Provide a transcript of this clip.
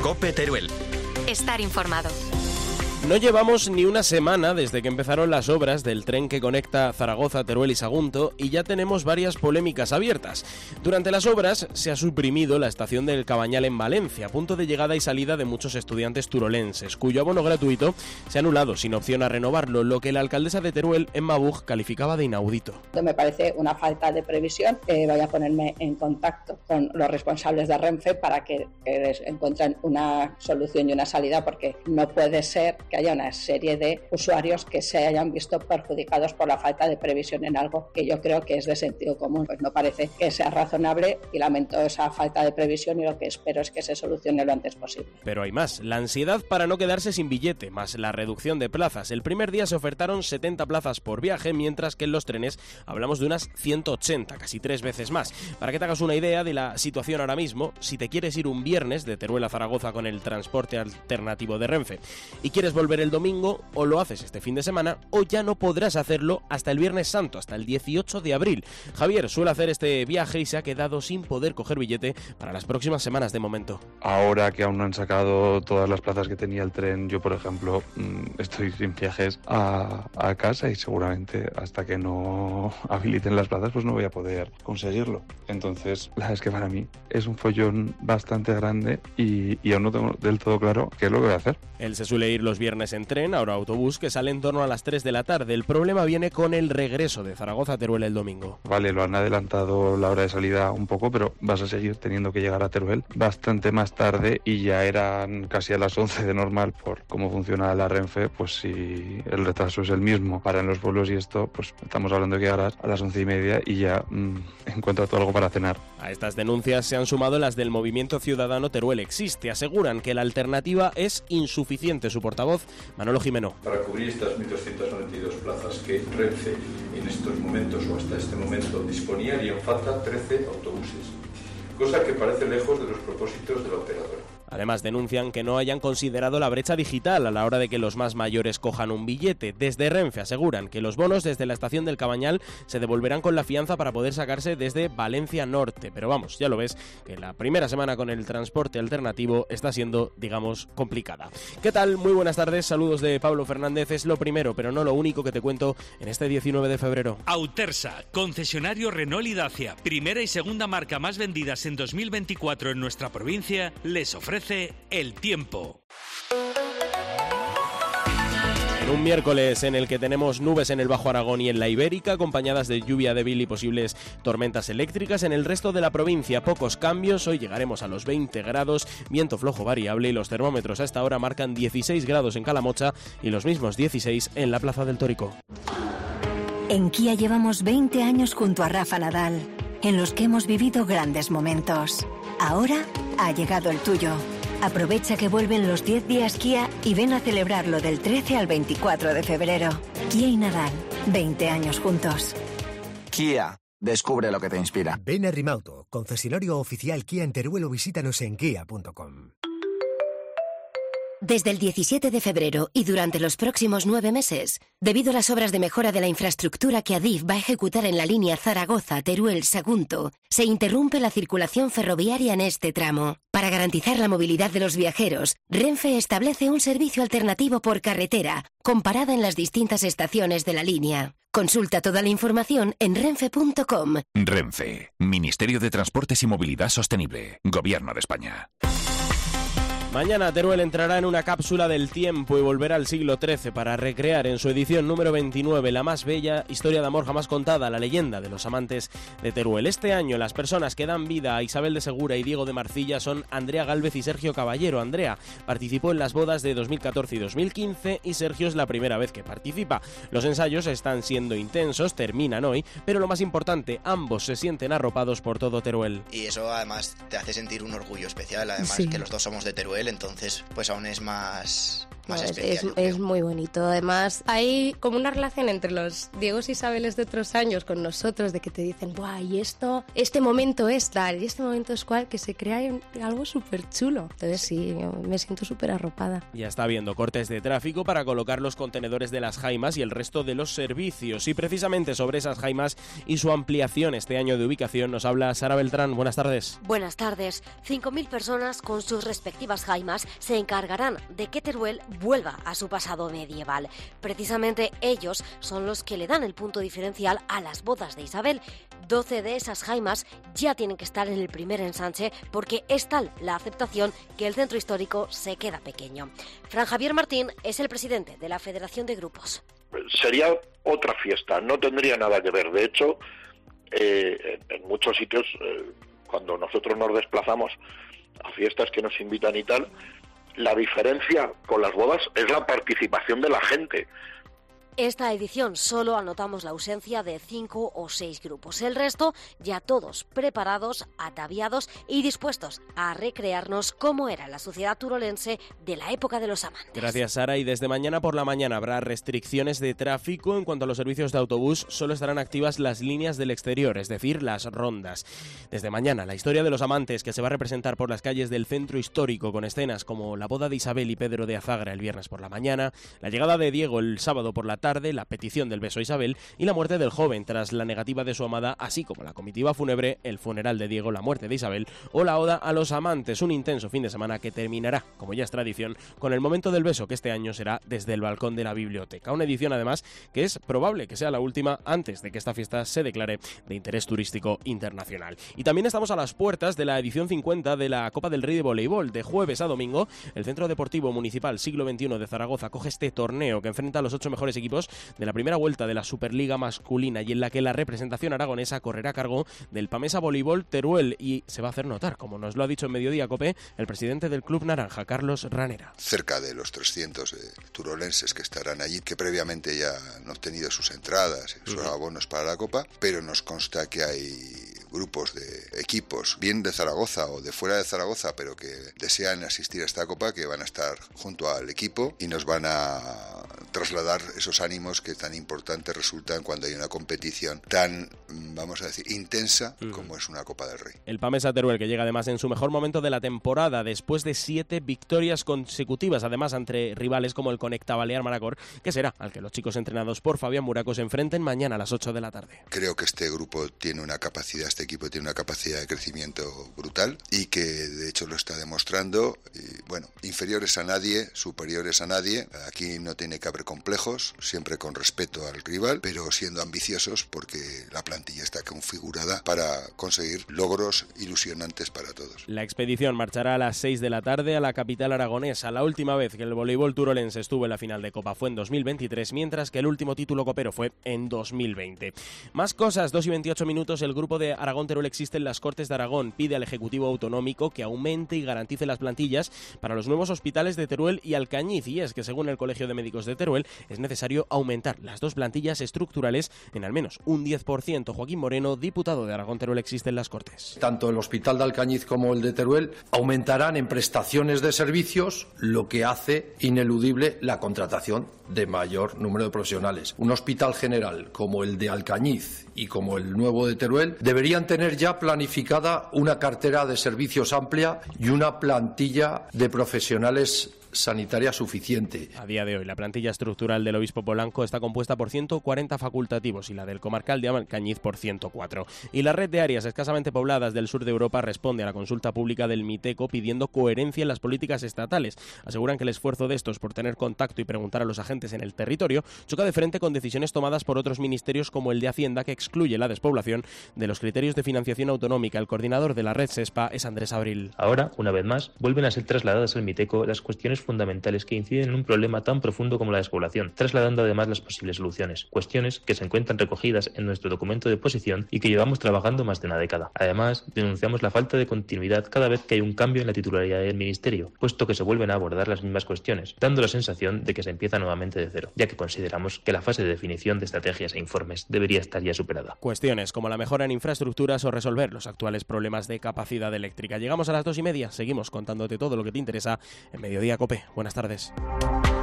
COPE Teruel. Estar informado. No llevamos ni una semana desde que empezaron las obras del tren que conecta Zaragoza, Teruel y Sagunto y ya tenemos varias polémicas abiertas. Durante las obras se ha suprimido la estación del Cabañal en Valencia, punto de llegada y salida de muchos estudiantes turolenses, cuyo abono gratuito se ha anulado sin opción a renovarlo, lo que la alcaldesa de Teruel, Emma Buch, calificaba de inaudito. Me parece una falta de previsión. Voy a ponerme en contacto con los responsables de Renfe para que encuentren una solución y una salida, porque no puede ser que haya una serie de usuarios que se hayan visto perjudicados por la falta de previsión en algo que yo creo que es de sentido común. Pues no parece que sea razonable y lamento esa falta de previsión, y lo que espero es que se solucione lo antes posible. Pero hay más. La ansiedad para no quedarse sin billete, más la reducción de plazas. El primer día se ofertaron 70 plazas por viaje, mientras que en los trenes hablamos de unas 180, casi 3 veces más. Para que te hagas una idea de la situación ahora mismo, si te quieres ir un viernes de Teruel a Zaragoza con el transporte alternativo de Renfe y quieres volver el domingo, o lo haces este fin de semana o ya no podrás hacerlo hasta el Viernes Santo, hasta el 18 de abril. Javier suele hacer este viaje y se ha quedado sin poder coger billete para las próximas semanas de momento. Ahora que aún no han sacado todas las plazas que tenía el tren, yo por ejemplo estoy sin viajes a casa, y seguramente hasta que no habiliten las plazas pues no voy a poder conseguirlo. Entonces la verdad es que para mí es un follón bastante grande y aún no tengo del todo claro qué es lo que voy a hacer. Él se suele ir los viernes en tren, ahora autobús, que sale en torno a las 3 de la tarde. El problema viene con el regreso de Zaragoza a Teruel el domingo. Vale, lo han adelantado la hora de salida un poco, pero vas a seguir teniendo que llegar a Teruel bastante más tarde, y ya eran casi a las 11 de normal por cómo funciona la Renfe. Pues si el retraso es el mismo para en los vuelos y esto, pues estamos hablando de que llegarás a las 11:30 y ya encuentras algo para cenar. A estas denuncias se han sumado las del Movimiento Ciudadano Teruel Existe. Aseguran que la alternativa es insuficiente. Su portavoz, Manolo Jimeno. Para cubrir estas 1.292 plazas que Renfe en estos momentos o hasta este momento disponía, harían falta 13 autobuses, cosa que parece lejos de los propósitos de la operadora. Además, denuncian que no hayan considerado la brecha digital a la hora de que los más mayores cojan un billete. Desde Renfe aseguran que los bonos desde la estación del Cabañal se devolverán con la fianza para poder sacarse desde Valencia Norte. Pero vamos, ya lo ves, que la primera semana con el transporte alternativo está siendo, digamos, complicada. ¿Qué tal? Muy buenas tardes, saludos de Pablo Fernández. Es lo primero, pero no lo único que te cuento en este 19 de febrero. Autersa, concesionario Renault y Dacia, primera y segunda marca más vendidas en 2024 en nuestra provincia, les ofrece el tiempo. En un miércoles en el que tenemos nubes en el Bajo Aragón y en la Ibérica, acompañadas de lluvia débil y posibles tormentas eléctricas, en el resto de la provincia pocos cambios. Hoy llegaremos a los 20 grados, viento flojo variable, y los termómetros a esta hora marcan 16 grados en Calamocha y los mismos 16 en la Plaza del Tórico. En Kia llevamos 20 años junto a Rafa Nadal, en los que hemos vivido grandes momentos. Ahora ha llegado el tuyo. Aprovecha que vuelven los 10 días Kia y ven a celebrarlo del 13 al 24 de febrero. Kia y Nadal, 20 años juntos. Kia, descubre lo que te inspira. Ven a Rimauto, concesionario oficial Kia en Teruel, o visítanos en kia.com. Desde el 17 de febrero y durante los próximos 9 meses, debido a las obras de mejora de la infraestructura que Adif va a ejecutar en la línea Zaragoza-Teruel-Sagunto, se interrumpe la circulación ferroviaria en este tramo. Para garantizar la movilidad de los viajeros, Renfe establece un servicio alternativo por carretera, con parada en las distintas estaciones de la línea. Consulta toda la información en renfe.com. Renfe, Ministerio de Transportes y Movilidad Sostenible, Gobierno de España. Mañana Teruel entrará en una cápsula del tiempo y volverá al siglo XIII para recrear en su edición número 29 la más bella historia de amor jamás contada, la leyenda de los amantes de Teruel. Este año las personas que dan vida a Isabel de Segura y Diego de Marcilla son Andrea Gálvez y Sergio Caballero. Andrea participó en las bodas de 2014 y 2015 y Sergio es la primera vez que participa. Los ensayos están siendo intensos, terminan hoy, pero lo más importante, ambos se sienten arropados por todo Teruel. Y eso además te hace sentir un orgullo especial, además sí. Que los dos somos de Teruel, entonces pues aún es más Es muy bonito. Además, hay como una relación entre los Diegos y Isabeles de otros años con nosotros, de que te dicen, ¡buah! Y esto, este momento es tal, y este momento es cual, que se crea algo súper chulo. Entonces sí, me siento súper arropada. Ya está habiendo cortes de tráfico para colocar los contenedores de las jaimas y el resto de los servicios. Y precisamente sobre esas jaimas y su ampliación este año de ubicación nos habla Sara Beltrán. Buenas tardes. Buenas tardes. 5.000 personas con sus respectivas jaimas se encargarán de que Teruel vuelva a su pasado medieval. Precisamente ellos son los que le dan el punto diferencial a las bodas de Isabel. 12 de esas jaimas ya tienen que estar en el primer ensanche porque es tal la aceptación que el centro histórico se queda pequeño. Fran Javier Martín es el presidente de la Federación de Grupos. Sería otra fiesta, no tendría nada que ver. De hecho, en muchos sitios, cuando nosotros nos desplazamos a fiestas que nos invitan y tal, la diferencia con las bodas es la participación de la gente. Esta edición solo anotamos la ausencia de 5 o 6 grupos. El resto ya todos preparados, ataviados y dispuestos a recrearnos como era la sociedad turolense de la época de los amantes. Gracias, Sara. Y desde mañana por la mañana habrá restricciones de tráfico. En cuanto a los servicios de autobús, solo estarán activas las líneas del exterior, es decir, las rondas. Desde mañana, la historia de los amantes, que se va a representar por las calles del centro histórico con escenas como la boda de Isabel y Pedro de Azagra el viernes por la mañana, la llegada de Diego el sábado por la tarde, la petición del beso a Isabel y la muerte del joven tras la negativa de su amada, así como la comitiva fúnebre, el funeral de Diego, la muerte de Isabel o la oda a los amantes. Un intenso fin de semana que terminará, como ya es tradición, con el momento del beso, que este año será desde el balcón de la biblioteca. Una edición, además, que es probable que sea la última antes de que esta fiesta se declare de interés turístico internacional. Y también estamos a las puertas de la edición 50 de la Copa del Rey de Voleibol. De jueves a domingo, el Centro Deportivo Municipal Siglo XXI de Zaragoza coge este torneo que enfrenta a los 8 mejores equipos de la primera vuelta de la Superliga masculina y en la que la representación aragonesa correrá a cargo del Pamesa Voleibol Teruel y se va a hacer notar, como nos lo ha dicho en Mediodía Cope el presidente del Club Naranja, Carlos Ranera. Cerca de los 300 turolenses que estarán allí, que previamente ya han obtenido sus entradas, sus abonos para la Copa, pero nos consta que hay grupos de equipos, bien de Zaragoza o de fuera de Zaragoza, pero que desean asistir a esta Copa, que van a estar junto al equipo y nos van a trasladar esos ánimos que tan importantes resultan cuando hay una competición tan, vamos a decir, intensa como es una Copa del Rey. El Pamesa Teruel, que llega además en su mejor momento de la temporada, después de 7 victorias consecutivas, además entre rivales como el Conecta Balear Manacor, que será al que los chicos entrenados por Fabián Muraco se enfrenten mañana a las 8 de la tarde. Creo que este grupo tiene una capacidad, este equipo tiene una capacidad de crecimiento brutal y que de hecho lo está demostrando. Y, bueno, inferiores a nadie, superiores a nadie. Aquí no tiene que haber complejos, siempre con respeto al rival, pero siendo ambiciosos porque la plantilla está configurada para conseguir logros ilusionantes para todos. La expedición marchará a las 6 de la tarde a la capital aragonesa. La última vez que el voleibol turolense estuvo en la final de Copa fue en 2023, mientras que el último título copero fue en 2020. Más cosas, 2:28, el grupo de Aragón Teruel existe en las Cortes de Aragón. Pide al Ejecutivo Autonómico que aumente y garantice las plantillas para los nuevos hospitales de Teruel y Alcañiz, y es que según el Colegio de Médicos de Teruel es necesario aumentar las dos plantillas estructurales en al menos un 10%. Joaquín Moreno, diputado de Aragón Teruel existe en las Cortes. Tanto el Hospital de Alcañiz como el de Teruel aumentarán en prestaciones de servicios, lo que hace ineludible la contratación de mayor número de profesionales. Un hospital general como el de Alcañiz y como el nuevo de Teruel deberían tener ya planificada una cartera de servicios amplia y una plantilla de profesionales sanitaria suficiente. A día de hoy, la plantilla estructural del Obispo Polanco está compuesta por 140 facultativos y la del comarcal de Alcañiz por 104. Y la red de áreas escasamente pobladas del sur de Europa responde a la consulta pública del Miteco pidiendo coherencia en las políticas estatales. Aseguran que el esfuerzo de estos por tener contacto y preguntar a los agentes en el territorio choca de frente con decisiones tomadas por otros ministerios como el de Hacienda, que excluye la despoblación de los criterios de financiación autonómica. El coordinador de la red SESPA es Andrés Abril. Ahora, una vez más, vuelven a ser trasladadas al Miteco las cuestiones fundamentales que inciden en un problema tan profundo como la despoblación, trasladando además las posibles soluciones, cuestiones que se encuentran recogidas en nuestro documento de posición y que llevamos trabajando más de una década. Además, denunciamos la falta de continuidad cada vez que hay un cambio en la titularidad del Ministerio, puesto que se vuelven a abordar las mismas cuestiones, dando la sensación de que se empieza nuevamente de cero, ya que consideramos que la fase de definición de estrategias e informes debería estar ya superada. Cuestiones como la mejora en infraestructuras o resolver los actuales problemas de capacidad eléctrica. Llegamos a las 2:30, seguimos contándote todo lo que te interesa en Mediodía Cope. COPE. Buenas tardes.